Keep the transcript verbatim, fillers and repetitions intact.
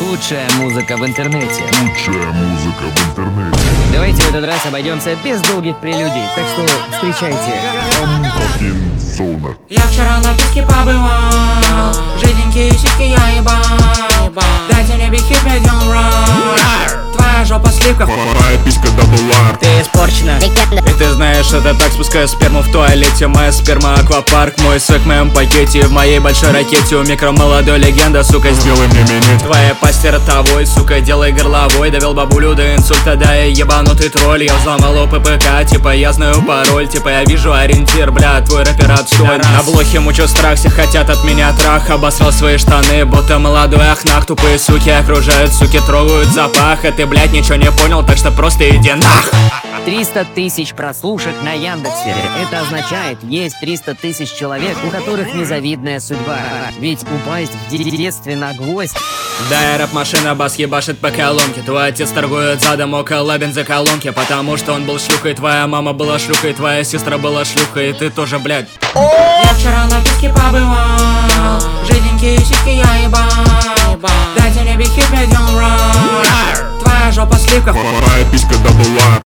Худшая музыка в интернете. Лучшая музыка в интернете. Давайте в этот раз обойдемся без долгих прелюдий. Так что встречайте. Fucking Zona. Я вчера на песке побывал, жиденькие сиськи я ебал. Дайте мне бихит, пойдем рай. Твоя жопа сливка, Моя писька дабл-ар. Ты испорчена. И ты знаешь, это так, спускаю сперму в туалете. Моя сперма аквапарк, мой сок в моем пакете. В моей большой ракете у микро молодой легенда, сука. Сделай мне минет. Твоя пасть ротовой, сука, делай горловой. Довел бабулю до инсульта, да я ебанутый тролль. Я взломал у ППК, типа я знаю пароль. Типа я вижу ориентир, бля, твой рэпер отстой. На блохе мучу страх, все хотят от меня трах. Обосрал свои штаны, будто молодой ахнах. Тупые суки окружают, суки трогают запах. А ты, блядь, ничего не понял, так что просто иди нах. триста тысяч прослушек на Яндексе. Это означает, есть триста тысяч человек, у которых незавидная судьба. Ведь упасть в де- детстве на гвоздь. Да, я рэп-машина, бас ебашит по колонке. Твой отец торгует задом около бензоколонки. Потому что он был шлюхой, твоя мама была шлюхой, твоя сестра была шлюхой, и ты тоже, блядь. я вчера на песке побывал, жиденькие сиськи я ебал. Дайте мне бихит, пойдем рай. Твоя жопа сливка, Моя писька дабл-ар.